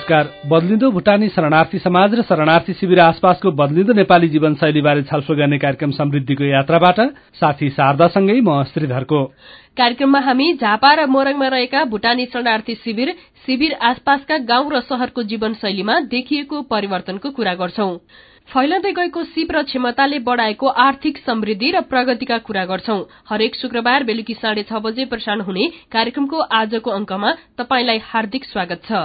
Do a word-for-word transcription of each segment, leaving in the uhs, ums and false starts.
नमस्कार। बदलिँदो भुटानी शरणार्थी समाज र शरणार्थी शिविर आसपासको बदलिँदो नेपाली जीवनशैलीबारे छलफल गर्ने कार्यक्रम समृद्धिको यात्राबाट साथी शारदासँगै म श्रीधरको। कार्यक्रममा हामी झापा र मोरङमा रहेका भुटानी शरणार्थी शिविर शिविर आसपासका गाउँ र शहरको जीवनशैलीमा देखिएको परिवर्तनको कुरा गर्छौं। फैलदै गएको सिप र क्षमताले बढ़ाएको आर्थिक समृद्धि र प्रगतिका कुरा गर्छौं। हरेक शुक्रबार बेलुकी साढे छ बजे प्रसारण हुने कार्यक्रमको आजको अंकमा तपाईंलाई हार्दिक स्वागत छ।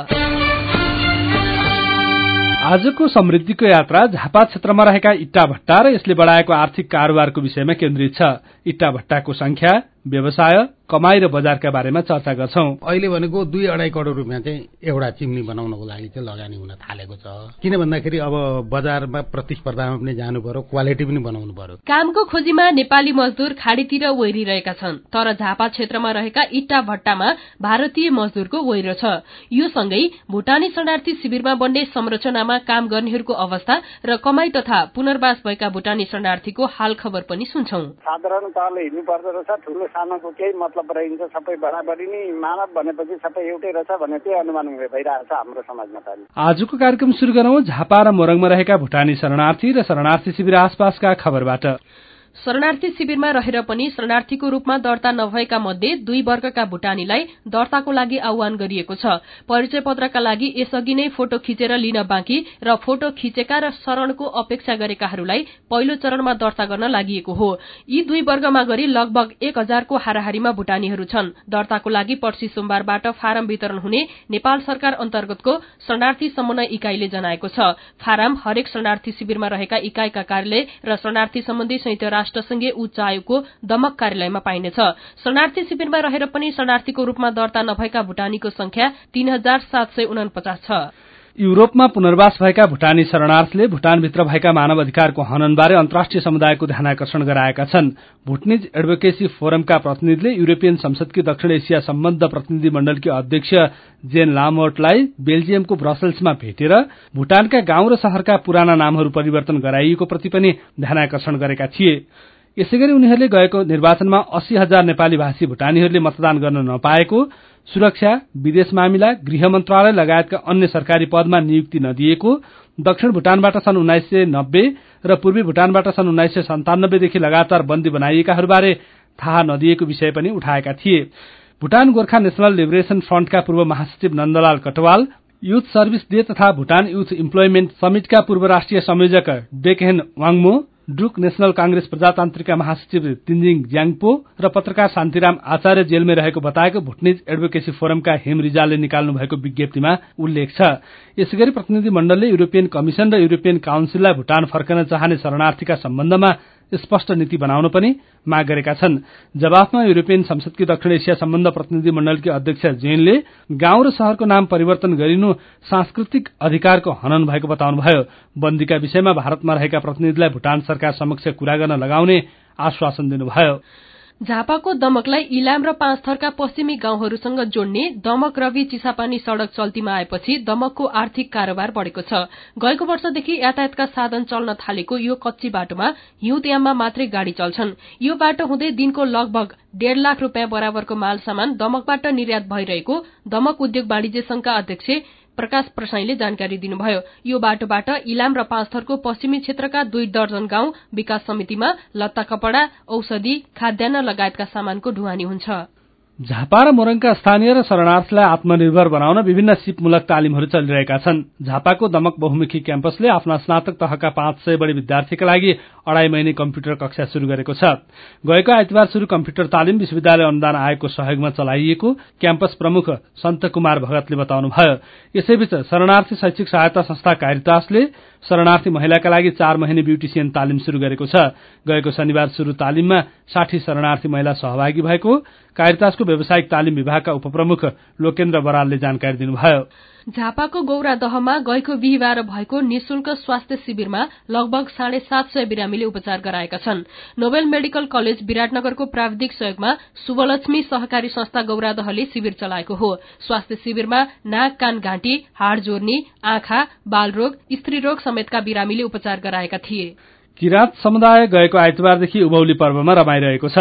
आजको समृद्धिको यात्रा झापा क्षेत्रमा रहेका इट्टा भट्टा र यसले बढ़ाएको आर्थिक कारोबारको विषयमा केन्द्रित छ। इट्टा भट्टाको संख्या, व्यवसाय, कमाई र बजारका बारेमा चर्चा गर्छौं। अहिले भनेको दुई अढाई करोड़ रुपियाँ चाहिँ एउटा चिम्नी बनाउनको लागि चाहिँ लगानी हुन थालेको छ। किन भन्दाखेरि अब बजारमा प्रतिस्पर्धामा पनि जानु पर्यो, क्वालिटी पनि बनाउनु पर्यो। कामको खोजीमा नेपाली मजदूर खाडीतिर ओहिरिरहेका छन्, तर झापा क्षेत्रमा रहेका इट्टा भट्टामा भारतीय मजदूरको ओहिरो छ। यो सँगै भुटानी शरणार्थी शिविरमा बन्ने संरचनामा काम गर्नेहरूको अवस्था र कमाई तथा पुनर्वास भएका भुटानी शरणार्थीको हाल खबर पनि सुन्छौं। साधारण तहले हिँड्नु पर्दो रहेछ, ठुलो सानोको केही मतलब रहन्छ, सबै बराबरी नै मानव भनेपछि सबै एउटै रहेछ भन्ने त्यही अनुमान भइरहेको छ हाम्रो समाजमा त। आजको कार्यक्रम सुरु गरौं झापा र मोरङमा रहेका भुटानी शरणार्थी र शरणार्थी शिविर आसपासका खबरबाट। शरणार्थी शिविरमा रहेर पनि शरणार्थीको रूपमा दर्ता नभएका मध्ये दुई वर्गका भुटानीलाई दर्ताको लागि आह्वान गरिएको छ। परिचय पत्रका लागि यसअघि नै फोटो खिचेर लिन बाँकी र फोटो खिचेका र शरणको अपेक्षा गरेकाहरूलाई पहिलो चरणमा दर्ता गर्न लागि हो। यी दुई वर्गमा गरी लगभग एक हजारको हाराहारीमा भुटानीहरू छन्। दर्ताको लागि पर्सि सोमबारबाट फारम वितरण हुने नेपाल सरकार अन्तर्गतको शरणार्थी समन्वय इकाइले जनाएको छ। फारम हरेक शरणार्थी शिविरमा रहेका इकाइका कार्यालय र शरणार्थी सम्बन्धी संयुक्त राष्ट्रसंघीय उच्च आयोगको दमक कार्यालयमा पाइनेछ। शरणार्थी शिविरमा रहेर पनि शरणार्थीको रूपमा दर्ता नभएका भुटानीको संख्या तीन हजार सात सय उनपचास छ। युरोपमा पुनर्वास भएका भुटानी शरणार्थीले भुटानभित्र भएका मानव अधिकारको हननबारे अन्तर्राष्ट्रिय समुदायको ध्यानाकर्षण गराएका छन्। भुटनिज एडभोकेसी फोरमका प्रतिनिधिले युरोपियन संसदकी दक्षिण एसिया सम्बन्ध प्रतिनिधि मण्डलकी अध्यक्ष जेन लामोर्टलाई बेल्जियमको ब्रसल्समा भेटेर भुटानका गाउँ र शहरका पुराना नामहरू परिवर्तन गराइएको प्रति पनि ध्यानाकर्षण गरेका थिए। यसैगरी उनीहरूले गएको निर्वाचनमा अस्सी हजार नेपाली भाषी भुटानीहरूले मतदान गर्न नपाएको, सुरक्षा, विदेश मामिला, गृह मन्त्रालय लगायतका अन्य सरकारी पदमा नियुक्ति नदिएको, दक्षिण भुटानबाट सन् उन्नाइस सय नब्बे र पूर्वी भुटानबाट सन् उन्नाइस सय सन्तानब्बेदेखि लगातार बन्दी बनाइएकाहरूबारे थाहा नदिएको विषय पनि उठाएका थिए। भुटान गोर्खा नेशनल लिबरेशन फ्रन्टका पूर्व महासचिव Nandalal Katwal, youth service day तथा भुटान युथ इम्प्लोइमेन्ट समिटका पूर्व राष्ट्रिय संयोजक डेकहेन वाङमो, ड्रुक नेशनल कांग्रेस प्रजातान्त्रिकका महासचिव तिन्जिङ ज्याङपो र पत्रकार शान्तिराम आचार्य जेलमै रहेको बताएको भुटनिज एडभोकेसी फोरमका हेम रिजालले निकाल्नु भएको विज्ञप्तिमा उल्लेख छ। यसैगरी प्रतिनिधि मण्डलले युरोपियन कमिशन र युरोपियन काउन्सिललाई भुटान फर्कन चाहने शरणार्थीका सम्बन्धमा स्पष्ट नीति बनाउन पनि माग गरेका छन्। जवाफमा युरोपियन संसदकी दक्षिण एसिया सम्बन्ध प्रतिनिधि मण्डलकी अध्यक्ष जेनले गाउँ र शहरको नाम परिवर्तन गरिनु सांस्कृतिक अधिकारको हनन भएको बताउनुभयो। बन्दीका विषयमा भारतमा रहेका प्रतिनिधिलाई भुटान सरकार समक्ष कुरा गर्न लगाउने आश्वासन दिनुभयो। झापाको दमकलाई इलाम र पाँच थरका पश्चिमी गाउँहरूसँग जोड्ने दमक रवि चिसापानी सड़क चल्तीमा आएपछि दमकको आर्थिक कारोबार बढ़ेको छ। गएको वर्षदेखि यातायातका साधन चल्न थालेको यो कच्ची बाटोमा हिउँदयाममा मात्रै गाड़ी चल्छन्। यो बाटो हुँदै दिनको लगभग डेढ़ लाख रूपियाँ बराबरको माल सामान दमकबाट निर्यात भइरहेको दमक उद्योग वाणिज्य संघका अध्यक्ष प्रकाश प्रसाईले जानकारी दिनुभयो। यो बाटोबाट इलाम र पाँचथरको पश्चिमी क्षेत्रका दुई दर्जन गाउँ विकास समितिमा लत्ता कपड़ा, औषधि, खाद्यान्न लगायतका सामानको ढुवानी हुन्छ। झापा र मोरङका स्थानीय र शरणार्थीलाई आत्मनिर्भर बनाउन विभिन्न सिपमूलक तालिमहरू चलिरहेका छन्। झापाको दमक बहुमुखी क्याम्पसले आफ्ना स्नातक तहका पाँच सय बढी विद्यार्थीका लागि अढ़ाई महिने कम्प्युटर कक्षा शुरू गरेको छ। गएको आइतबार शुरू कम्प्युटर तालिम विश्वविद्यालय अनुदान आयोगको सहयोगमा चलाइएको क्याम्पस प्रमुख सन्त कुमार भगतले बताउनुभयो। यसैबीच शरणार्थी शैक्षिक सहायता संस्था कारितासले शरणार्थी महिलाका लागि चार महिने ब्युटिसियन तालिम शुरू गरेको छ। गएको शनिबार शुरू तालिममा साठी शरणार्थी महिला सहभागी भएको कारितासको व्यावसायिक तालिम विभागका उपप्रमुख लोकेन्द्र बरालले जानकारी दिनुभयो। झापाको गौरादहमा गएको बिहिबार भएको निशुल्क स्वास्थ्य शिविरमा लगभग साढे सात सय बिरामीले उपचार गराएका छन्। नोबेल मेडिकल कलेज विराटनगरको प्राविधिक सहयोगमा शुभलक्ष्मी सहकारी संस्था गौरादहले शिविर चलाएको हो। स्वास्थ्य शिविरमा नाक, कान, घाँटी, हाड जोर्नी, आँखा, बालरोग, स्त्री रोग समेतका बिरामीले उपचार गराएका थिए। किराँत समुदाय गएको आइतबारदेखि उभौली पर्वमा रमाइरहेको छ।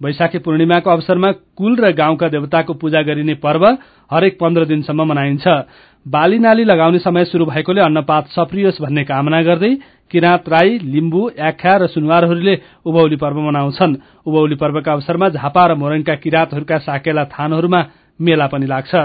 वैशाखी पूर्णिमाको अवसरमा कुल र गाउँका देवताको पूजा गरिने पर्व हरेक पन्ध्र दिनसम्म मनाइन्छ। बाली नाली लगाउने समय शुरू भएकोले अन्नपात सप्रियोस् भन्ने कामना गर्दै किराँत राई, लिम्बू, याख्या र सुनवारहरूले उभौली पर्व मनाउँछन्। उभौली पर्वका अवसरमा झापा र मोरङका किराँतहरूका साकेला थानहरूमा मेला पनि लाग्छ।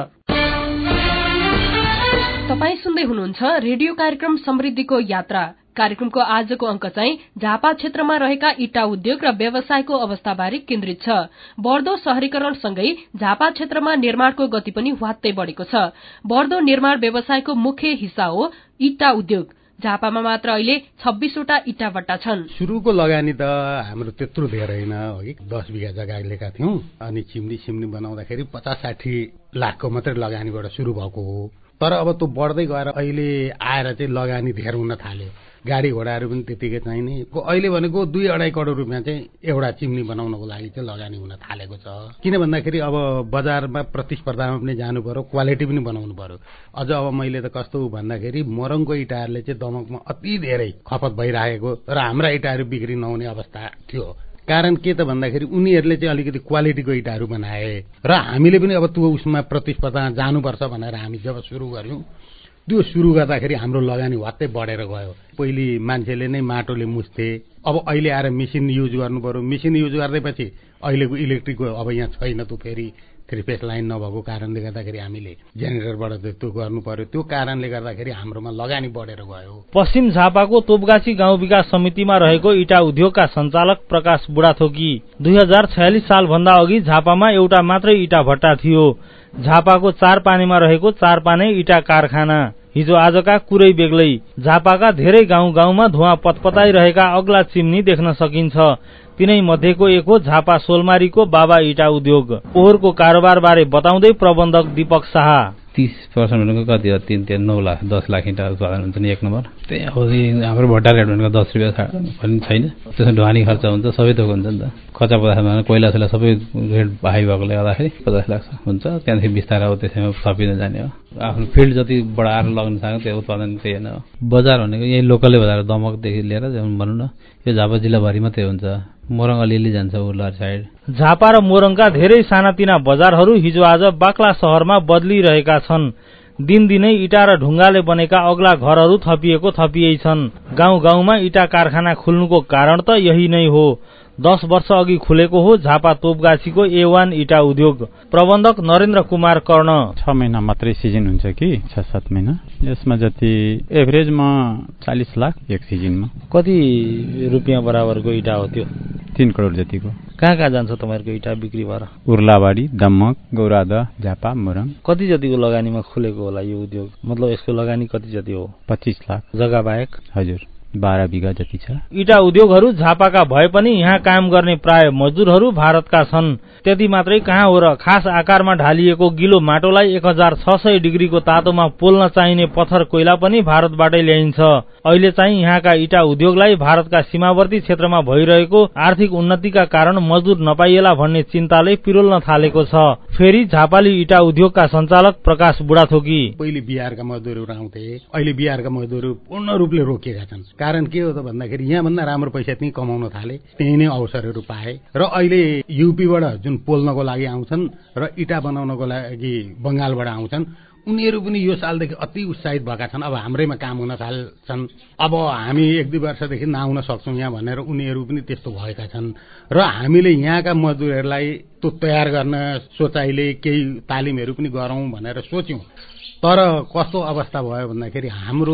तपाई सुन्दै हुनुहुन्छ रेडियो कार्यक्रम समृद्धिको यात्रा। कार्यक्रमको आजको अंक चाहिँ झापा क्षेत्रमा रहेका इटा उद्योग र व्यवसायको अवस्थाबारे केन्द्रित छ। बढ्दो शहरीकरणसँगै झापा क्षेत्रमा निर्माणको गति पनि ह्वात्तै बढेको छ। बढ्दो निर्माण व्यवसायको मुख्य हिस्सा हो इटा उद्योग। झापामा मात्र अहिले छब्बीसवटा इटा भट्टा छन्। सुरुको लगानी त हाम्रो त्यत्रो धेरै न हो कि दस बिघा जग्गा लिएका थियौं अनि चिम्नी सिम्नी बनाउँदाखेरि पचास साठी लाखको मात्रै लगानीबाट सुरु भएको हो। तर अब त्यो बढ्दै गएर अहिले आएर चाहिँ लगानी धेर हुन थाल्यो। गाडी घोडाहरू पनि त्यतिकै चाहिने। अहिले भनेको दुई अढाई करोड रुपियाँ चाहिँ एउटा चिम्नी बनाउनको लागि चाहिँ लगानी हुन थालेको छ। किन भन्दाखेरि अब बजारमा प्रतिस्पर्धामा पनि जानु पर्यो, क्वालिटी पनि बनाउनु पर्यो। अझ अब मैले त कस्तो भन्दाखेरि मोरङको इटाहरूले चाहिँ दमकमा अति धेरै खपत भइरहेको र हाम्रा इटाहरू बिक्री नहुने अवस्था थियो। कारण के त भन्दाखेरि उनीहरूले चाहिँ अलिकति क्वालिटीको इटाहरू बनाए र हामीले पनि अब त्यो उसमा प्रतिस्पर्धामा जानुपर्छ भनेर हामी जब सुरु गर्यौं त्यो सुरु गर्दाखेरि हाम्रो लगानी वात्तै बढेर गयो। पहिले मान्छेले नै माटोले मुछ्थे, अब अहिले आएर मेसिन युज गर्नु पर्यो। मेसिन युज गर्दैपछि अहिलेको इलेक्ट्रिकको अब यहाँ छैन त्यो फेरि थ्री फेस लाइन नभएको कारणले गर्दाखेरि हामीले जेनेरेटरबाट त्यो गर्नु पर्यो। त्यो कारणले गर्दाखेरि हाम्रोमा लगानी बढेर गयो। पश्चिम झापाको तोपगाछी गाउँ विकास समितिमा रहेको इटा उद्योगका सञ्चालक प्रकाश बुढाथोकी दुई हजार छयालिस साल भन्दा अघि झापामा एउटा मात्रै इटा भट्टा थियो। झापाको चार पानीमा रहेको चार पाने इटा कारखाना हिजो आजका कुरै बेग्लै। झापाका धेरै गाउँ गाउँमा धुवा पतपताइरहेका अग्ला चिम्नी देख्न सकिन्छ। तिनै मध्येको एक हो झापा सोलमारीको बाबा इटा उद्योग। पोहोरको कारोबार बारे बताउँदै प्रबन्धक दीपक शाह तीस पर्सेन्ट भनेको कति हो? तीन तीन नौ लाख दस लाख इँटा उत्पादन हुन्छ नि एक नम्बर। त्यही अब हाम्रो भट्टा रेट भनेको दस रुपियाँ पनि छैन। त्यसमा ढुवानी खर्च हुन्छ, सबै थोक हुन्छ नि त। कच्चा पदार्थमा कोइला सोइला सबै रेट हाई भएकोले गर्दाखेरि पचास लाख हुन्छ। त्यहाँदेखि बिस्तारै अब त्यसैमा थपिँदै जाने हो। आफ्नो फिल्ड जति बढाएर लग्न सक्यो त्यो उत्पादन त्यही होइन हो। बजार भनेको यही लोकलै बजार दमकदेखि लिएर भनौँ न यो झापा जिल्लाभरि मात्रै हुन्छ। मोरङ अलिअलि जान्छ उल्लार साइड। झापा र मोरङका धेरै सानातिना बजारहरू हिजो आज बाक्ला शहरमा बदलिरहेका छन्। दिनदिनै इटा र ढुङ्गाले बनेका अग्ला घरहरू थपिएको थपिएै छन्। गाउँ गाउँमा इटा कारखाना खुल्नुको कारण त यही नै हो। दस वर्ष अघि खुलेको हो झापा तोपगाछीको ए वान इटा उद्योग। प्रबन्धक नरेन्द्र कुमार कर्ण छ महिना मात्रै सिजन हुन्छ कि छ सात महिना। यसमा जति एभरेजमा चालिस लाख एक सिजनमा। कति रुपियाँ बराबरको इटा हो त्यो? तीन करोड जतिको। कहाँ कहाँ जान्छ तपाईँहरूको इटा बिक्री भएर? उर्लाबारी, दमक, गौरादा, झापा, मोरङ। कति जतिको लगानीमा खुलेको होला यो उद्योग? मतलब यसको लगानी कति जति हो? पच्चीस लाख। जग्गा बाहेक? हजुर बाह्र बिघा जति छ। इटा उद्योगहरू झापाका भए पनि यहाँ काम गर्ने प्राय मजदुरहरू भारतका छन्। त्यति मात्रै कहाँ हो र खास आकारमा ढालिएको गिलो माटोलाई एक हजार छ सय डिग्रीको तातोमा पोल्न चाहिने पत्थर कोइला पनि भारतबाटै ल्याइन्छ। अहिले चाहिँ यहाँका इटा उद्योगलाई भारतका सीमावर्ती क्षेत्रमा भइरहेको आर्थिक उन्नतिका कारण मजदुर नपाइएला भन्ने चिन्ताले पिरोल्न थालेको छ। फेरि झापाली इटा उद्योगका सञ्चालक प्रकाश बुढाथोकी पहिले बिहारका मजदुरहरू आउँथे, अहिले बिहारका मजदुरहरू पूर्ण रूपले रोकिएका छन्। कारण के हो त भन्दाखेरि यहाँभन्दा राम्रो पैसा त्यही कमाउन थाले, त्यही नै अवसरहरू पाए र अहिले युपीबाट जुन पोल्नको लागि आउँछन् र इटा बनाउनको लागि बंगालबाट आउँछन् उनीहरू पनि यो सालदेखि अति उत्साहित भएका छन्। अब हाम्रैमा काम हुन थाल्छन्। अब हामी एक दुई वर्षदेखि नआउन सक्छौँ यहाँ भनेर उनीहरू पनि त्यस्तो भएका छन् र हामीले यहाँका मजदुरहरूलाई त्यो तयार गर्न सोचाइले केही तालिमहरू पनि गरौँ भनेर सोच्यौं। तर कस्तो अवस्था भयो भन्दाखेरि हाम्रो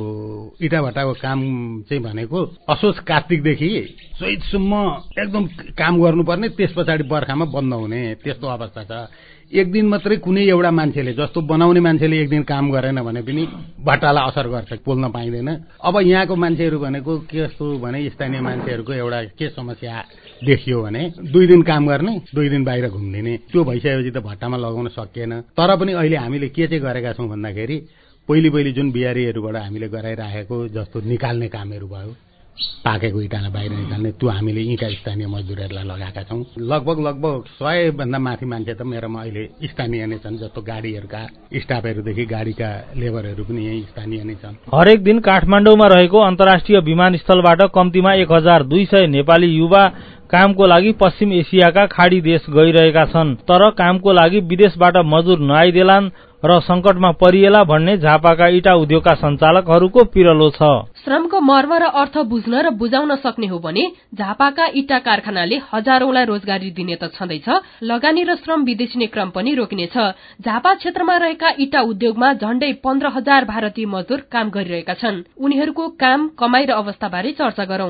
इटा भट्टाको काम चाहिँ भनेको असोज कार्तिकदेखि चैतसम्म एकदम काम गर्नुपर्ने, त्यस पछाडि बर्खामा बन्द हुने त्यस्तो अवस्था छ। एक दिन मात्रै कुनै एउटा मान्छेले जस्तो बनाउने मान्छेले एक दिन काम गरेन भने पनि भट्टालाई असर गर्छ, पोल्न पाइँदैन। अब यहाँको मान्छेहरू भनेको के जस्तो भने स्थानीय मान्छेहरूको एउटा के समस्या देखियो भने दुई दिन काम गर्ने, दुई दिन बाहिर घुम्दिने, त्यो भइसकेपछि त भट्टामा लगाउन सकिएन। तर पनि अहिले हामीले के चाहिँ गरेका छौँ भन्दाखेरि पहिले पहिले जुन बिहारीहरूबाट हामीले गराइराखेको जस्तो निकाल्ने कामहरू भयो, पाकेको इँटालाई बाहिर निकाल्ने त्यो हामीले इँटा स्थानीय मजदुरहरूलाई लगाएका छौँ। लगभग लगभग सय भन्दा माथि मान्छे त मेरोमा अहिले स्थानीय नै छन्, जस्तो गाडीहरूका स्टाफहरूदेखि गाडीका लेबरहरू पनि यही स्थानीय नै छन्। हरेक दिन काठमाडौँमा रहेको अन्तर्राष्ट्रिय विमानस्थलबाट कम्तीमा एक हजार दुई सय नेपाली युवा कामको लागि पश्चिम एसियाका खाडी देश गइरहेका छन्। तर कामको लागि विदेशबाट मजदुर नआइदेलान् र संकटमा परिएला भन्ने झापाका इटा उद्योगका सञ्चालकहरूको पिरलो छ। श्रमको मर्म र अर्थ बुझ्न र बुझाउन सक्ने हो भने झापाका इटा कारखानाले हजारौंलाई रोजगारी दिने त छँदैछ, लगानी र श्रम विदेशिने क्रम पनि रोकिनेछ। झापा क्षेत्रमा रहेका इटा उद्योगमा झण्डै पन्ध्र हजार भारतीय मजदुर काम गरिरहेका छन्। उनीहरूको काम, कमाई र अवस्थाबारे चर्चा गरौं।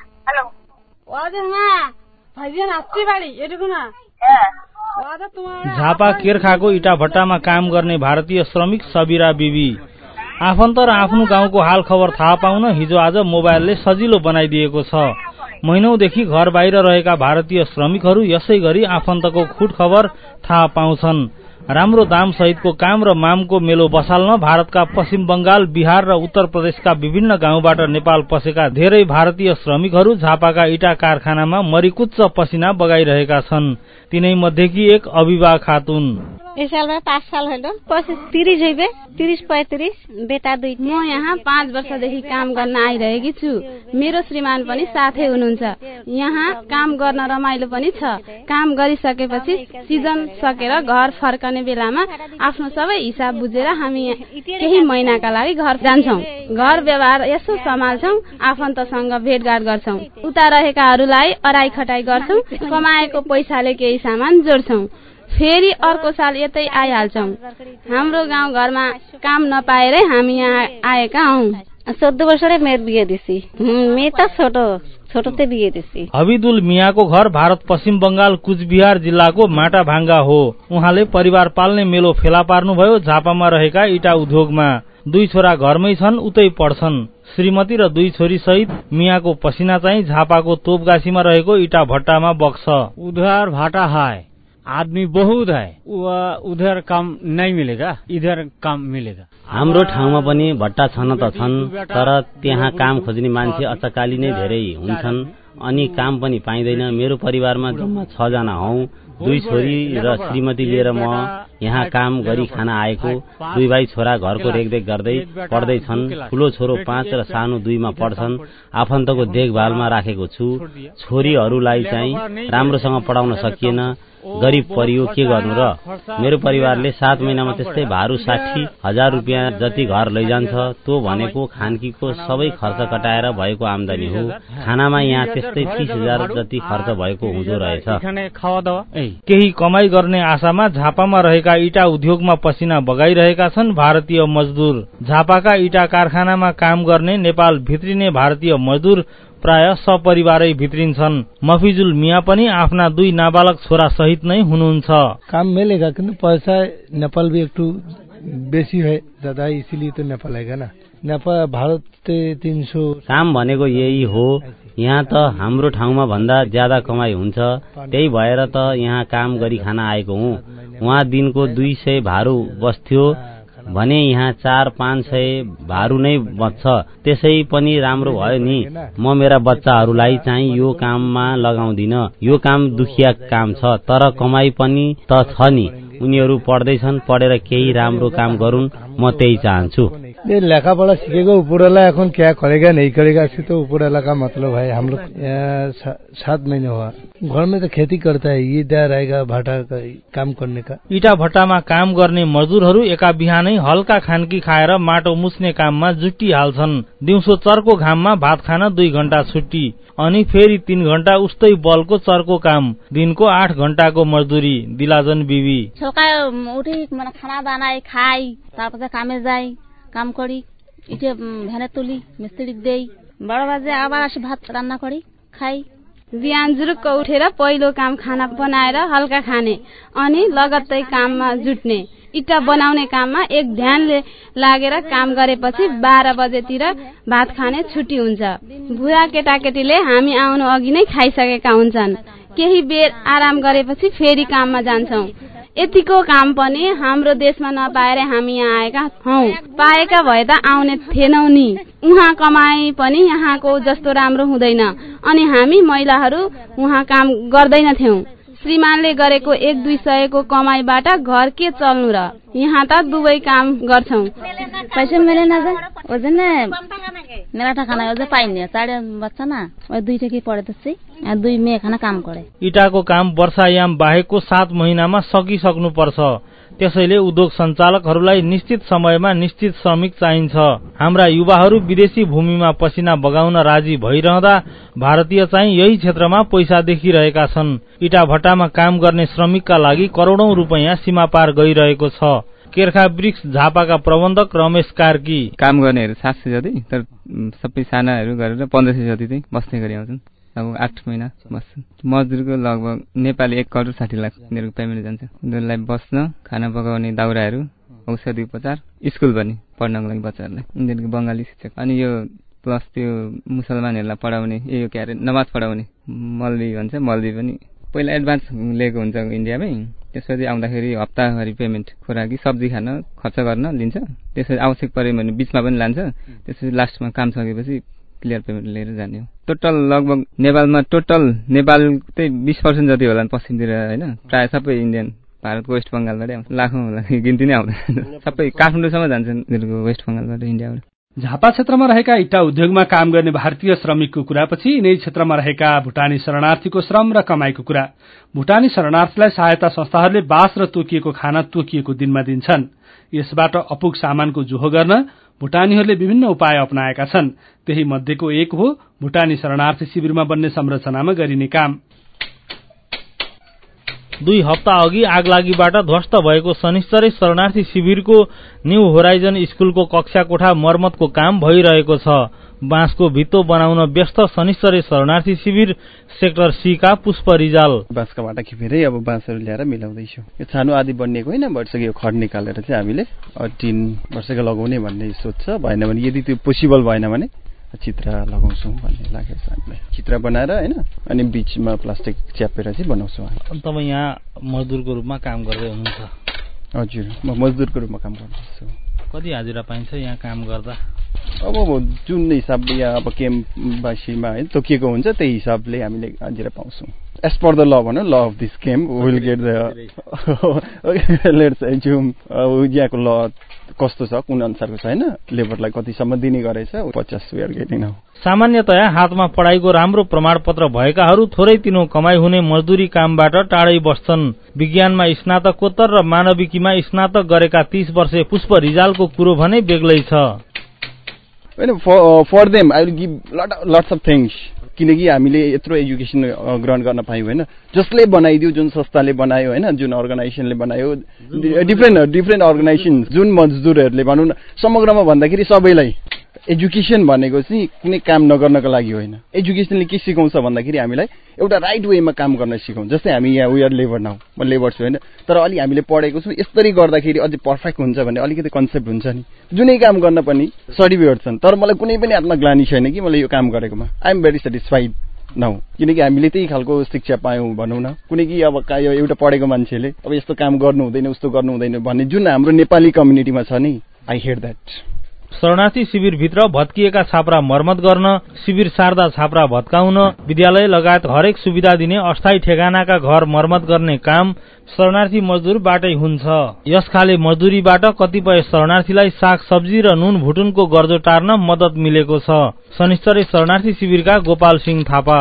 झापा केरखाको इटा भट्टामा काम गर्ने भारतीय श्रमिक सबीरा बिबी आफन्त र आफ्नो गाउँको हाल खबर थाहा पाउन हिजो आज मोबाइलले सजिलो बनाइदिएको छ। महिनौदेखि घर बाहिर रहेका भारतीय श्रमिकहरू यसै गरी आफन्तको खुट खबर थाहा पाउँछन्। राम्रो दाम सहितको काम र मामको मेलो बसाल्न भारतका पश्चिम बंगाल, बिहार र उत्तर प्रदेशका विभिन्न गाउँबाट नेपाल पसेका धेरै भारतीय श्रमिकहरू झापाका इटा कारखानामा मरिकुच्च पसिना बगाइरहेका छन्। तिनै मध्येकी एक अभिवा खातुन। इस साल में पाँच साल है पच्चीस तीस है तीस पैंतीस बेटा दुई। म यहाँ पाँच वर्षदेखि काम गर्न आइरहेकी छु। मेरो श्रीमान पनि साथै हुनुहुन्छ। यहाँ काम गर्न रमाइलो पनि छ। काम गरिसकेपछि सिजन सकेर घर फर्कने बेलामा आफ्नो सबै हिसाब बुझेर हामी केही महिनाका लागि घर जान्छौं। घर व्यवहार यसो सम्हाल्छौं, आफन्तसँग भेटघाट गर्छौं, उता रहेकाहरूलाई अराई खटाई गर्छौं, कमाएको पैसाले केही सामान जोड्छौं, फेरि अर्को साल यतै आइहाल्छौं। हाम्रो गाउँ घरमा काम नपाएरै हामी यहाँ आएका हौं। चौध वर्षले मेरो बिहे दिसी मे त छोटो छोटो त बिहे दिसी। हबिदुल मियाको घर भारत पश्चिम बंगाल कुचबिहार जिल्लाको माटाभाङ्गा हो। उहाँले परिवार पाल्ने मेलो फेला पार्नुभयो झापामा रहेका इटा उद्योगमा। दुई छोरा घरमै छन्, उतै पढ्छन्। श्रीमती र दुई छोरी सहित मियाको पसिना चाहिँ झापाको तोपगासीमा रहेको इटा भट्टामा बग्छ। उधर भाटा है, आदमी बहुत है, उधर काम नहीं मिलेगा, इधर काम मिलेगा। हाम्रो ठाउँमा पनि भट्टा छन त छन्, तर त्यहाँ काम खोज्ने मान्छे अचकाली नै धेरै हुन्छन् अनि काम पनि पाइँदैन। मेरो परिवारमा जम्मा छ जना हौ। दुई छोरी र श्रीमती लिएर म यहाँ काम गरी खान आएको। दुई भाइ छोरा घरको रेखदेख गर्दै पढ्दैछन्। ठूलो छोरो पाँच र सानो दुईमा पढ्छन्। आफन्तको देखभालमा राखेको छु। छोरीहरूलाई चाहिँ राम्रोसँग पढाउन सकिएन, गरीब परियो, के गर्नु र। मेरो परिवारले सात महिनामा त्यस्तै भारू साठी हजार रुपियाँ जति घर लैजान्छ। त्यो भनेको खानकीको सबै खर्च कटाएर भएको आमदानी हो। खानामा यहाँ त्यस्तै तीस हजार जति खर्च भएको हुँदो रहेछ। केही कमाई गर्ने आशामा झापामा रहेका इटा उद्योगमा पसिना बगाइरहेका छन् भारतीय मजदुर। झापाका इटा कारखानामा काम गर्ने नेपाल भित्रिने भारतीय मजदुर प्राय सपरिवारै भित्रिन्छन्। मफिजुल मिया पनि आफ्ना दुई नाबालक छोरा सहित नै हुनुहुन्छ। काम मिलेगा किन्तु पैसा नेपाल भी एक बेसी है ज्यादा, इसीलिए तो नेपाल आएगा ना। नेपाल भारत तीन सौ। काम भनेको यही हो। यहाँ त हाम्रो ठाउँमा भन्दा ज्यादा कमाई हुन्छ। त्यही भएर त यहाँ काम गरी खान आएको हुँ। वहाँ दिनको दुई सय भारू बस्थ्यो भने यहाँ चार पाँच सय भारू नै बच्छ। त्यसै पनि राम्रो भयो नि। म मेरा बच्चाहरूलाई चाहिँ यो काममा लगाउँदिन। यो काम दुखिया काम छ, तर कमाई पनि त छ नि। उनीहरू पढ्दैछन्, पढेर केही राम्रो काम गरून्, म त्यही चाहन्छु। ये लेखा पढ़ा सीखेगा ऊपरवाला এখন क्या करेगा नहीं करेगा इससे तो ऊपरवाला का मतलब है। हम लोग सात महीने हुआ घर में तो खेती करता है, ये डर रहेगा भाटा का काम करने का। इटा भट्टामा काम गर्ने मजदुरहरू एका बिहानै हल्का खानकी खाएर माटो मुछ्ने काममा जुटिहाल्छन्। दिउँसो चर्को घाममा भात खान दुई घण्टा छुट्टी अनि फेरि तीन घण्टा उस्तै बलको चर्को काम। दिनको आठ घण्टाको मजदुरी। दिलाजन बिबी सकाळ उठी মানে খানা বানাই খাই, তারপরে কামে যাই, কাম করি, ইটে ভ্যানে তুলি, মিস্ত্রি দেই, বারো বাজে আবার আসি ভাত রান্না করি খাই। बिहान जुरुक्क उठेर पहिलो काम खाना बनाएर हल्का खाने अनि लगत्तै काममा जुट्ने। इटा बनाउने काममा एक ध्यानले लागेर काम गरेपछि बाह्र बजेतिर भात खाने छुट्टी हुन्छ। बुढा केटाकेटीले हामी आउनु अघि नै खाइसकेका हुन्छन्। केही बेर आराम गरेपछि फेरि काममा जान्छौं। यतिको काम पनि हाम्रो देशमा नपाएर हामी यहाँ आएका हौ। पाएका भए त आउने थिएनौ नि। उहाँ कमाई पनि यहाँको जस्तो राम्रो हुँदैन अनि हामी महिलाहरू उहाँ काम गर्दैनथ्यौं। श्रीमानले गरेको एक दुई सयको कमाईबाट घर के चल्नु र? यहाँ त दुवै काम गर्छौं। पैसा मिले ना ओजन मेरा टा खाना ओजन पाइने साढे बच्चा ना दुईटा के पढे त्यसै दुई मे खाना काम करे। इटाको काम वर्षायाम बाहेकको सात महिनामा सकिसक्नु पर्छ। त्यसैले उद्योग सञ्चालकहरूलाई निश्चित समयमा निश्चित श्रमिक चाहिन्छ। हाम्रा युवाहरू विदेशी भूमिमा पसिना बगाउन राजी भइरहँदा भारतीय चाहिँ यही क्षेत्रमा पैसा देखिरहेका छन्। इटा भट्टामा काम गर्ने श्रमिकका लागि करोडौं रुपैयाँ सीमा पार गइरहेको छ। केर्खा ब्रिक्स झापाका प्रबन्धक रमेश कार्की काम गर्नेहरू सात सय जति, तर सबै सानाहरू गरेर पन्ध्र सय जति चाहिँ बस्ने गरी आउँछन्। अब आठ महिना बस्छन्। मजदुरको लगभग नेपाली एक करोड साठी लाख उनीहरूको पेमेन्ट जान्छ। उनीहरूलाई बस्न, खाना पकाउने दाउराहरू, औषधि उपचार, स्कुल पनि पढ्नको लागि बच्चाहरूलाई, उनीहरूको बङ्गाली शिक्षक, अनि यो प्लस त्यो मुसलमानहरूलाई पढाउने यो के अरे नमाज पढाउने मल्दी भन्छ, मल्दी पनि पहिला एडभान्स लिएको हुन्छ इन्डियामै। त्यसपछि आउँदाखेरि हप्ताभरि पेमेन्ट, खोराकी सब्जी खान खर्च गर्न लिन्छ। त्यसपछि आवश्यक पऱ्यो भने बिचमा पनि लान्छ। त्यसपछि लास्टमा काम सकेपछि क्लियर पेमेन्ट लिएर जाने हो। टोटल लगभग नेपालमा टोटल नेपाल चाहिँ बिस पर्सेन्ट जति होला पश्चिमतिर होइन, प्रायः सबै इन्डियन भारतको वेस्ट बङ्गालबाटै आउँछ। लाखौँ होला, गिन्ती नै आउँदैन। सबै काठमाडौँसम्म जान्छन् उनीहरूको वेस्ट बङ्गालबाट, इन्डियाबाट। झापा क्षेत्रमा रहेका इटा उद्योगमा काम गर्ने भारतीय श्रमिकको कुरापछि यिनै क्षेत्रमा रहेका भुटानी शरणार्थीको श्रम र कमाईको कुरा। भुटानी शरणार्थीलाई सहायता संस्थाहरूले बाँस र तोकिएको खाना तोकिएको दिनमा दिन्छन्। यसबाट अपुग सामानको जोहो गर्न भुटानीहरूले विभिन्न उपाय अपनाएका छन्। त्यही मध्येको एक हो भुटानी शरणार्थी शिविरमा बन्ने संरचनामा गरिने काम। दुई हप्ता अघि आगलागीबाट ध्वस्त भएको शनिश्चरी शरणार्थी शिविरको न्यू होराइजन स्कूलको कक्षा कोठा मर्मतको काम भइरहेको छ। बाँसको भित्तो बनाउन व्यस्त शनिश्चरी शरणार्थी शिविर सेक्टर सी का पुष्प रिजाल। बाँसका भाटा खिपेरै अब बाँसहरू ल्याएर मिलाउँदैछौँ। यो छानो आदि बनिएको होइन, वर्षको यो खड निकालेर चाहिँ हामीले टिन वर्षको लगाउने भन्ने सोच छ। भएन भने यदि त्यो पोसिबल भएन भने चित्र लगाउँछौँ भन्ने लागेको छ हामीलाई। चित्र बनाएर होइन, अनि बिचमा प्लास्टिक च्यापेर चाहिँ बनाउँछौँ। तपाईँ यहाँ मजदुरको रूपमा काम गर्दै हुनुहुन्छ? हजुर, म मजदुरको रूपमा काम गर्दैछु। कति हाजिरा पाइन्छ यहाँ काम गर्दा? अब जुन हिसाबले यहाँ अब क्याम्पवासीमा है तोकिएको हुन्छ त्यही हिसाबले हामीले हाजिरा पाउँछौँ। एज पर द ल भनौँ, law of this camp will get the let's assume यहाँको ल कस्तो छ कुन अनुसारको छ होइन, लेबरलाई कतिसम्म दिने गरेछ पचास वी आर गेटिङ नाउ। सामान्यतया हातमा पढाइको राम्रो प्रमाणपत्र भएकाहरू थोरै तिनो कमाई हुने मजदुरी कामबाट टाढै बस्छन्। विज्ञानमा स्नातकोत्तर र मानविकीमा स्नातक गरेका तीस वर्षे पुष्प रिजालको कुरो भने बेग्लै छ। For them I will give lots of things, किनकि हामीले यत्रो एजुकेसन ग्रहण गर्न पायौँ होइन। जसले बनाइदियो, जुन संस्थाले बनायो होइन, जुन अर्गनाइजेसनले बनायो, डिफ्रेन्ट डिफ्रेन्ट अर्गनाइजेसन, जुन मजदुरहरूले भनौँ न, समग्रमा भन्दाखेरि सबैलाई एजुकेसन भनेको चाहिँ कुनै काम नगर्नको लागि होइन। एजुकेसनले के सिकाउँछ भन्दाखेरि हामीलाई एउटा राइट वेमा काम गर्न सिकाउँछ। जस्तै हामी यहाँ वी आर लेबर नाउ, म लेबर छु होइन, तर अलि हामीले पढेको छौँ यसरी गर्दाखेरि अझै पर्फेक्ट हुन्छ भन्ने अलिकति कन्सेप्ट हुन्छ नि। जुनै काम गर्न पनि सर्टिफिकेट छन्, तर मलाई कुनै पनि आत्मग्लानी छैन कि मैले यो काम गरेकोमा। I am very satisfied now, किनकि हामीले त्यही खालको शिक्षा पायौँ भनौँ न। कुनै कि अब यो एउटा पढेको मान्छेले अब यस्तो काम गर्नु हुँदैन, उस्तो गर्नु हुँदैन भन्ने जुन हाम्रो नेपाली कम्युनिटीमा छ नि, आई हेट द्याट। शरणार्थी शिविरभित्र भत्किएका छाप्रा मर्मत गर्न, शिविर सार्दा छाप्रा भत्काउन, विद्यालय लगायत हरेक सुविधा दिने अस्थायी ठेगानाका घर मर्मत गर्ने काम शरणार्थी मजदुरबाटै हुन्छ। यसखाले मजदुरीबाट कतिपय शरणार्थीलाई साग सब्जी र नुन भुटुनको गर्जो टार्न मद्दत मिलेको छ। शनिश्चरी शरणार्थी शिविरका गोपाल सिंह थापा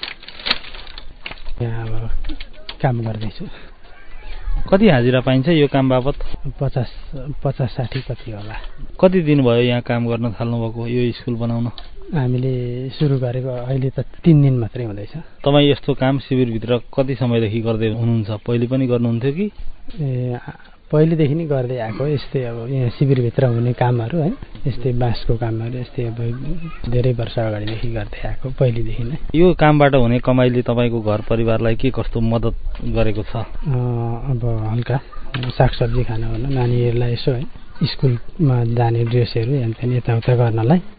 काम गर्दैछु। कति हाजिरा पाइन्छ यो काम बापत? पचास पचास साठी कति होला। कति दिन भयो यहाँ काम गर्न थाल्नु भएको यो स्कुल बनाउन? हामीले सुरु गरेको अहिले त तीन दिन मात्रै हुँदैछ। तपाईँ यस्तो काम शिविरभित्र कति समयदेखि गर्दै हुनुहुन्छ? पहिले पनि गर्नुहुन्थ्यो कि? ए पहिलेदेखि नै गर्दै आएको यस्तै अब यहाँ शिविरभित्र हुने कामहरू है, यस्तै बाँसको कामहरू यस्तै अब धेरै वर्ष अगाडिदेखि गर्दै आएको पहिलेदेखि नै। यो कामबाट हुने कमाइले तपाईँको घर परिवारलाई के कस्तो मद्दत गरेको छ? अब हल्का सागसब्जी खान भनौँ, नानीहरूलाई यसो है स्कुलमा जाने ड्रेसहरू यताउता गर्नलाई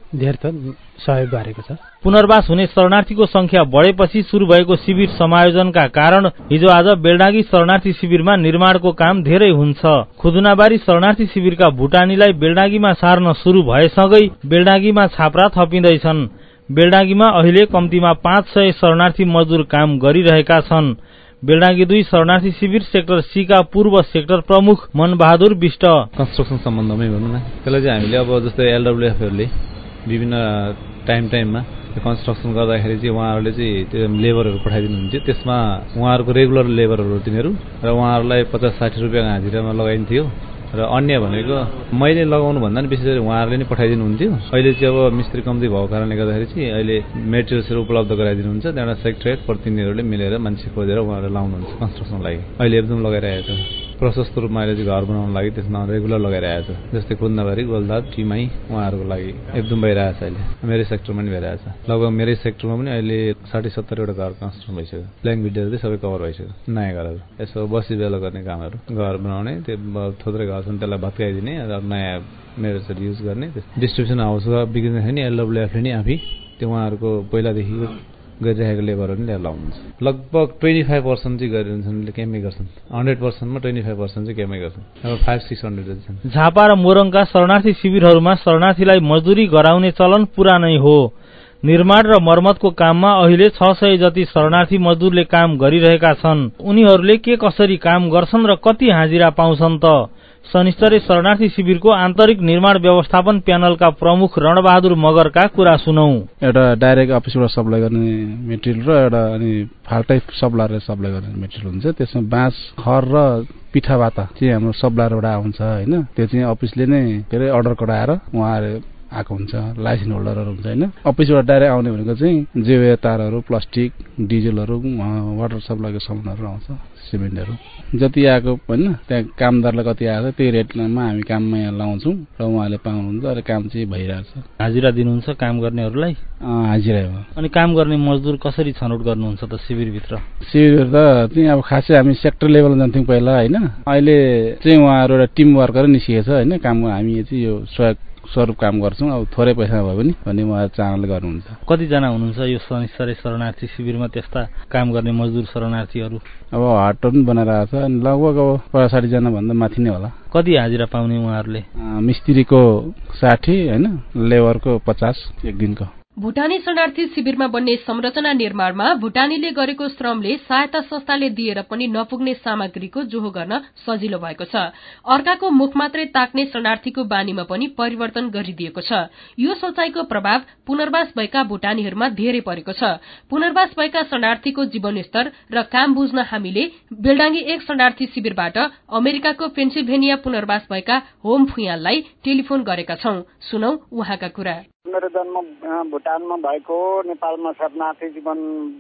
धेरै त सहयोग गरेको छ। पुनर्वास हुने शरणार्थीको संख्या बढेपछि शुरू भएको शिविर समायोजनका कारण हिजो आज बेलडाँगी शरणार्थी शिविरमा निर्माणको काम धेरै हुन्छ। खुदुनाबारी शरणार्थी शिविरका भुटानीलाई बेलडाँगीमा सार्न शुरू भएसँगै बेलडाँगीमा छाप्रा थपिँदैछन्। बेलडाँगीमा अहिले कम्तीमा पाँच सय शरणार्थी मजदुर काम गरिरहेका छन्। बेलडाँगी दुई शरणार्थी शिविर सेक्टर सी का पूर्व सेक्टर प्रमुख मनबहादुर विष्ट कन्स्ट्रक्सन सम्बन्धमै भनौँ न, त्यसलाई चाहिँ हामीले अब जस्तै एलडब्ल्युएफहरूले विभिन्न टाइम टाइममा कन्स्ट्रक्सन गर्दाखेरि चाहिँ उहाँहरूले चाहिँ त्यो लेबरहरू पठाइदिनुहुन्थ्यो। त्यसमा उहाँहरूको रेगुलर लेबरहरू तिनीहरू र उहाँहरूलाई पचास साठी रुपियाँ हाजिरामा लगाइन्थ्यो र अन्य भनेको मैले लगाउनु भन्दा पनि विशेष गरी उहाँहरूले नै पठाइदिनुहुन्थ्यो। अहिले चाहिँ अब मिस्त्री कम्ती भएको कारणले गर्दाखेरि चाहिँ अहिले मेटेरियल्सहरू उपलब्ध गराइदिनुहुन्छ। त्यहाँबाट सेक्रेटरीट प्रतिनिधिहरूले मिलेर मान्छे खोजेर उहाँहरूले लाउनुहुन्छ कन्स्ट्रक्सनको लागि। अहिले एकदम लगाइरहेको छ प्रशस्त रूपमा। अहिले चाहिँ घर बनाउनको लागि त्यसमा रेगुलर लगाइरहेको छ। जस्तै खुदनाबारी गोलदार टिमाई उहाँहरूको लागि एकदम भइरहेको छ। अहिले मेरै सेक्टरमा पनि भइरहेको छ। लगभग मेरै सेक्टरमा पनि अहिले साठी सत्तरवटा घर कन्स्ट्रक्सन भइसक्यो। प्ल्याङ भिडियोहरू चाहिँ सबै कभर भइसक्यो। नयाँ घरहरू यसो बसी बेला गर्ने कामहरू, घर बनाउने, त्यो थोत्रै घर छन् त्यसलाई भत्काइदिने, नयाँ मेटेरियल्सहरू युज गर्ने। डिस्ट्रिब्युसन हाउस बिग्रिँदाखेरि नि एलडब्ल्युएफले नि आफै त्यो उहाँहरूको पहिलादेखि गरिरहेको लेबरहरू ल्याएर लाउनुहुन्छ। लगभग ट्वेन्टी फाइभ पर्सेन्ट चाहिँ गरिरहन्छन्, केमै गर्छन्। हन्ड्रेड पर्सेन्टमा ट्वेन्टी फाइभ पर्सेन्ट चाहिँ केमै गर्छन्। अब फाइभ सिक्स हन्ड्रेड छन्। झापा र मोरङका शरणार्थी शिविरहरूमा शरणार्थीलाई मजदुरी गराउने चलन पुरानै हो। निर्माण र मर्मतको काममा अहिले छ सय जति शरणार्थी मजदुरले काम गरिरहेका छन्। उनीहरूले के कसरी काम गर्छन् र कति हाजिरा पाउँछन् त? शनिश्चरी शरणार्थी शिविरको आन्तरिक निर्माण व्यवस्थापन प्यानलका प्रमुख रणबहादुर मगरका कुरा सुनौ। एउटा डाइरेक्ट अफिसबाट सप्लाई गर्ने मेटेरियल र एउटा अनि फाल्टै सप्लायरले सप्लाई गर्ने मेटेरियल हुन्छ। त्यसमा बाँस, खर र पिठा बाता चाहिँ हाम्रो सप्लायरबाट आउँछ हैन। त्यो चाहिँ अफिसले नै के अरे अर्डर गराएर उहाँहरु आएको हुन्छ, लाइसेन्स होल्डरहरू हुन्छ हैन। अफिसबाट डाइरेक्ट आउने भनेको चाहिँ जेवे तारहरू, प्लास्टिक, डिजलहरू, वाटर सप्लाईको सामानहरू आउँछ, सिमेन्टहरू जति आएको हैन। त्यहाँ कामदारलाई कति आएको त्यही रेटमा हामी काममा यहाँ लाउँछौँ र उहाँले पाउनुहुन्छ र काम चाहिँ भइरहेछ। हाजिरा दिनुहुन्छ काम गर्नेहरूलाई? हाजिरा हो। अनि काम गर्ने मजदुर कसरी छनौट गर्नुहुन्छ त शिविरभित्र? शिविर त चाहिँ अब खासै हामी सेक्टर लेभलमा जान्थ्यौँ पहिला हैन। अहिले चाहिँ उहाँहरू एउटा टिम वर्कर निस्किएको छ हैन। काम हामी चाहिँ यो सहयोग स्वरूप काम गर्छौँ। अब थोरै पैसा भए पनि भन्ने उहाँ चाहनाले गर्नुहुन्छ। कतिजना हुनुहुन्छ यो शनिश्चरी शरणार्थी शिविरमा त्यस्ता काम गर्ने मजदुर शरणार्थीहरू? अब हट पनि बनाइरहेको छ। लगभग अब पचास साठी जना भन्दा माथि नै होला। कति हाजिरा पाउने उहाँहरूले? मिस्त्रीको साठी हैन, लेबरको पचास एक दिनको। भुटानी शरणार्थी शिविरमा बन्ने संरचना निर्माणमा भुटानीले गरेको श्रमले सहायता संस्थाले दिएर पनि नपुग्ने सामग्रीको जोहो गर्न सजिलो भएको छ। अर्काको मुख मात्रै ताक्ने शरणार्थीको बानीमा पनि परिवर्तन गरिदिएको छ। यो सोचाइको प्रभाव पुनर्वास भएका भुटानीहरूमा धेरै परेको छ। पुनर्वास भएका शरणार्थीको जीवनस्तर र काम बुझ्न हामीले बेलडाँगी एक शरणार्थी शिविरबाट अमेरिकाको पेन्सिल्भेनिया पुनर्वास भएका होम फुयाललाई टेलिफोन गरेका छौं। सुनौ उहाँका कुरा। मेरो जन्म भुटानमा भएको, नेपालमा शरणार्थी जीवन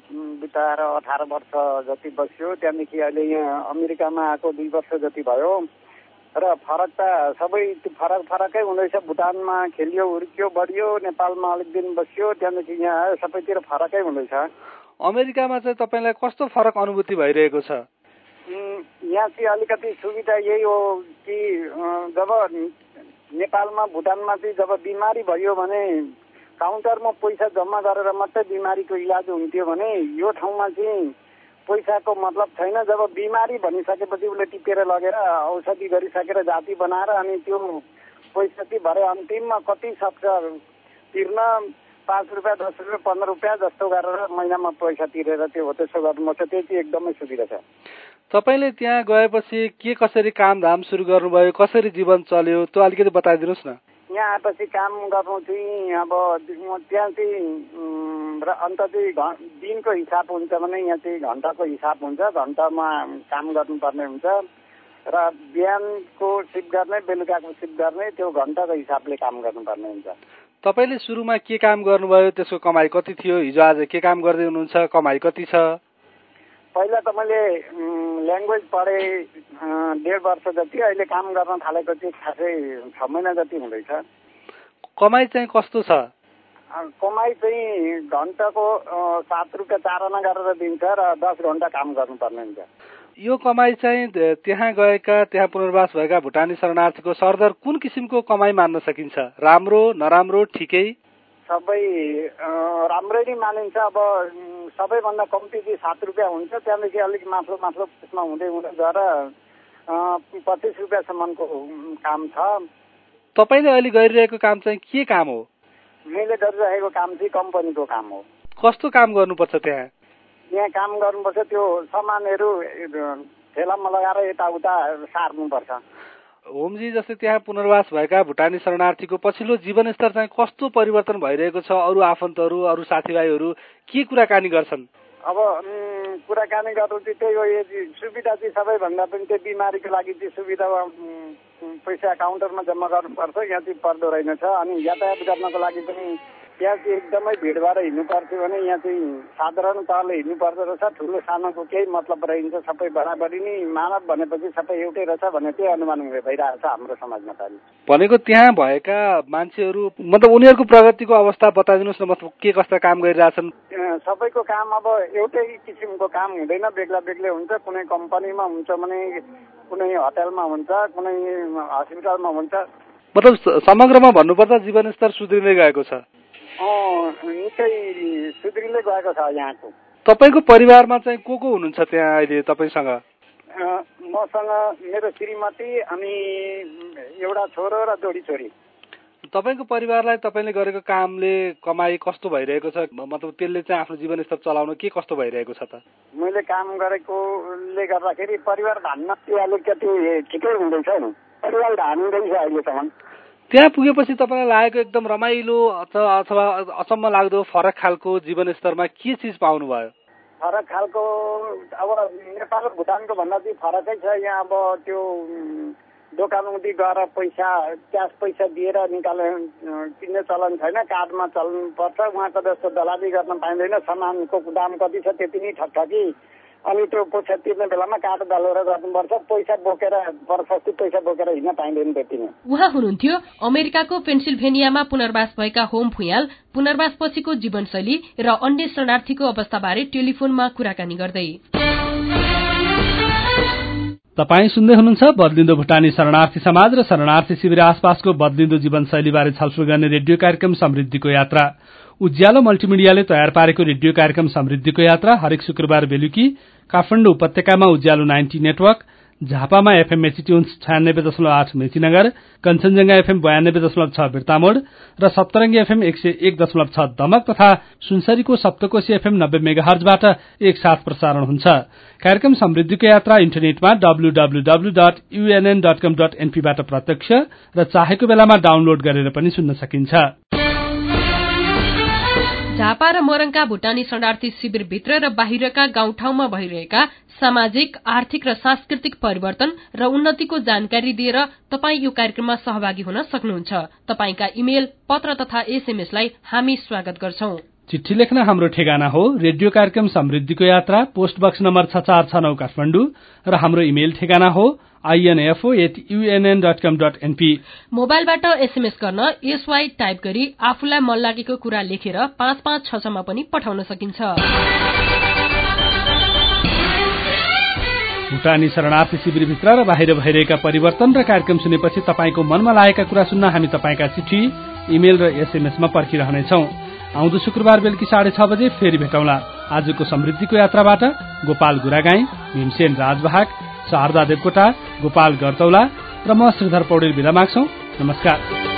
बिताएर अठार वर्ष जति बस्यो। त्यहाँदेखि अहिले यहाँ अमेरिकामा आएको दुई वर्ष जति भयो र फरक त सबै फरक फरकै हुँदैछ। भुटानमा खेलियो, हुर्कियो, बढियो, नेपालमा अलिक दिन बस्यो, त्यहाँदेखि यहाँ आयो, सबैतिर फरकै हुँदैछ। अमेरिकामा चाहिँ तपाईँलाई कस्तो फरक अनुभूति भइरहेको छ? यहाँ चाहिँ अलिकति सुविधा यही हो कि जब नेपालमा भुटानमा चाहिँ जब बिमारी भयो भने काउन्टरमा पैसा जम्मा गरेर मात्रै बिमारीको इलाज हुन्थ्यो भने यो ठाउँमा चाहिँ पैसाको मतलब छैन। जब बिमारी भनिसकेपछि उसले टिपेर लगेर औषधि गरिसकेर जाति बनाएर अनि त्यो पैसा चाहिँ भरे अन्तिममा कति सक्छ तिर्न, पाँच रुपियाँ दस रुपियाँ पन्ध्र रुपियाँ जस्तो गरेर महिनामा पैसा तिरेर त्यो हो। त्यसो गर्नुपर्छ। त्यो चाहिँ एकदमै सुविधा छ। तपाईँले त्यहाँ गएपछि के कसरी कामधाम सुरु गर्नुभयो, कसरी जीवन चल्यो, त्यो अलिकति बताइदिनुहोस् न। यहाँ आएपछि काम गर्नु चाहिँ अब त्यहाँ चाहिँ र अन्त चाहिँ दिनको हिसाब हुन्छ भने यहाँ चाहिँ घन्टाको हिसाब हुन्छ। घन्टामा काम गर्नुपर्ने हुन्छ र बिहानको सिफ्ट गर्ने, बेलुकाको सिफ्ट गर्ने, त्यो घन्टाको हिसाबले काम गर्नुपर्ने हुन्छ। तपाईँले सुरुमा के काम गर्नुभयो, त्यसको कमाई कति थियो? हिजो आज के काम गर्दै हुनुहुन्छ, कमाई कति छ? पहिला त मैले ल्याङ्ग्वेज पढेँ डेढ वर्ष जति। अहिले काम गर्न थालेको चाहिँ खासै छ महिना जति हुँदैछ। कमाई चाहिँ कस्तो छ? कमाई चाहिँ घन्टाको सात रुपियाँ चार आना गरेर दिन्छ र दस घन्टा काम गर्नुपर्ने हुन्छ। यो कमाई चाहिँ त्यहाँ गएका, त्यहाँ पुनर्वास भएका भुटानी शरणार्थीको सरदर कुन किसिमको कमाई मान्न सकिन्छ? राम्रो, नराम्रो, ठिकै? सबै राम्रै नै मानिन्छ। अब सबैभन्दा कम्ती चाहिँ सात रुपियाँ हुन्छ, त्यहाँदेखि अलिक माथिल्लो माथिल्लो त्यसमा हुँदै हुँदै गएर पच्चिस रुपियाँसम्मको काम छ। तपाईँले अहिले गरिरहेको काम चाहिँ के काम हो? मैले गरिरहेको काम चाहिँ कम्पनीको काम हो। कस्तो काम गर्नुपर्छ त्यहाँ? यहाँ काम गर्नुपर्छ, त्यो सामानहरू ठेलामा लगाएर यताउता सार्नुपर्छ। होमजी, जस्तै त्यहाँ पुनर्वास भएका भुटानी शरणार्थीको पछिल्लो जीवनस्तर चाहिँ कस्तो परिवर्तन भइरहेको छ? अरू आफन्तहरू, अरू साथीभाइहरू के कुराकानी गर्छन्? अब कुराकानी गर्नु चाहिँ त्यही हो, यो सुविधा चाहिँ सबैभन्दा पनि त्यो बिमारीको लागि चाहिँ सुविधा पैसा काउन्टरमा जम्मा गर्नुपर्छ, यहाँ चाहिँ पर्दो रहेनछ। अनि यातायात गर्नको लागि पनि यहाँ चाहिँ एकदमै भिड भएर हिँड्नु पर्थ्यो भने यहाँ चाहिँ साधारण तहले हिँड्नु पर्दो रहेछ। ठुलो सानोको केही मतलब रहन्छ, सबै बराबरी नै मानव भनेपछि सबै एउटै रहेछ भन्ने त्यही अनुमान भइरहेको छ हाम्रो समाजमा त। भनेको त्यहाँ भएका मान्छेहरू मतलब उनीहरूको प्रगतिको अवस्था बताइदिनुहोस् न, मतलब के कस्ता काम गरिरहेछन्? सबैको काम अब एउटै किसिमको काम हुँदैन, बेग्ला बेग्लै हुन्छ। कुनै कम्पनीमा हुन्छ भने, कुनै होटलमा हुन्छ, कुनै हस्पिटलमा हुन्छ। मतलब समग्रमा भन्नुपर्दा जीवनस्तर सुध्रिँदै गएको छ। निकै सुध्रिँदै गएको छ यहाँको। तपाईँको परिवारमा चाहिँ को को हुनुहुन्छ त्यहाँ अहिले तपाईँसँग? मसँग मेरो श्रीमती अनि एउटा छोरो र जोडी छोरी। तपाईँको परिवारलाई तपाईँले गरेको कामले कमाई कस्तो भइरहेको छ? मतलब त्यसले चाहिँ आफ्नो जीवनस्तर चलाउन के कस्तो भइरहेको छ त? मैले काम गरेकोले गर्दाखेरि परिवार धान्न अलिकति ठिकै हुँदैछ नि, परिवार धानिँदैछ अहिलेसम्म। त्यहाँ पुगेपछि तपाईँलाई लागेको एकदम रमाइलो अथवा अचम्म लाग्दो फरक खालको जीवनस्तरमा के चिज पाउनुभयो? फरक खालको अब नेपाल र भुटानको भन्दा चाहिँ फरकै छ। यहाँ अब त्यो दोकानदेखि गएर पैसा क्यास पैसा दिएर निकाल्ने किन्ने चलन छैन, कार्डमा चल्नुपर्छ। उहाँको जस्तो दलाली गर्न पाइँदैन। सामानको दाम कति छ त्यति नै ठकठकी, अनि त्यो पैसा तिर्ने बेलामा कार्ड दलेर गर्नुपर्छ। पैसा बोकेर बर्फस्ती पैसा बोकेर हिँड्न पाइँदैन त्यति नै। उहाँ हुनुहुन्थ्यो अमेरिकाको पेन्सिल्भेनियामा पुनर्वास भएका होम फुयाल। पुनर्वास पछिको जीवनशैली र अन्य शरणार्थीको अवस्थाबारे टेलिफोनमा कुराकानी गर्दै। तपाईँ सुन्दै हुनुहुन्छ बदलिँदो भुटानी शरणार्थी समाज र शरणार्थी शिविर आसपासको बदलिँदो जीवनशैलीबारे छलफल गर्ने रेडियो कार्यक्रम समृद्धिको यात्रा। उज्यालो मल्टिमिडियाले तयार पारेको रेडियो कार्यक्रम समृद्धिको यात्रा हरेक शुक्रबार बेलुकी काठमाडौँ उपत्यकामा उज्यालो नाइन्टी नेटवर्क, झापामा एफएम मेचिट्युन्स छयानब्बे दशमलव आठ मेचीनगर, कञ्चनजंघा एफएम बयानब्बे दशमलव छ बिर्तामोड र सप्तरंगी एफएम एक सय एक दशमलव छ दमक तथा सुनसरीको सप्तकोशी एफएम नब्बे मेगाहर्जबाट एकसाथ प्रसारण हुन्छ। कार्यक्रम समृद्धिको यात्रा इन्टरनेटमा W W W dot UNN dot com dot एनपीबाट प्रत्यक्ष र चाहेको बेलामा डाउनलोड गरेर पनि सुन्न सकिन्छ। झापा र मोरङका भुटानी शरणार्थी शिविरभित्र र बाहिरका गाउँठाउँमा भइरहेका सामाजिक, आर्थिक र सांस्कृतिक परिवर्तन र उन्नतिको जानकारी दिएर तपाई यो कार्यक्रममा सहभागी हुन सक्नुहुन्छ। तपाईका इमेल, पत्र तथा एसएमएसलाई हामी स्वागत गर्छौं। चिठी लेख्न हाम्रो ठेगाना हो रेडियो कार्यक्रम समृद्धिको यात्रा, पोस्ट बक्स नम्बर छ चार छ नौ काठमाडौँ र हाम्रो इमेल ठेगाना हो INFO at UNN dot com dot NP. मोबाइलबाट एसएमएस गर्न एसवाई टाइप गरी आफूलाई मन लागेको कुरा लेखेर पाँच पाँच छ छमा पनि पठाउन सकिन्छ। भुटानी शरणार्थी शिविरभित्र र बाहिर भइरहेका परिवर्तन र कार्यक्रम सुनेपछि तपाईको मनमा लागेका कुरा सुन्न हामी तपाईका चिठी, इमेल र एसएमएसमा पर्खिरहनेछौं। आउँदो शुक्रबार बेलुकी साढे छ बजे फेरि भेटौँला। आजको समृद्धिको यात्राबाट गोपाल गुरागाई, भीमसेन राजभाग, शारदा देवकोटा, गोपाल गरतौला र म श्रीधर पौडेल बिदा माग्छौं। नमस्कार।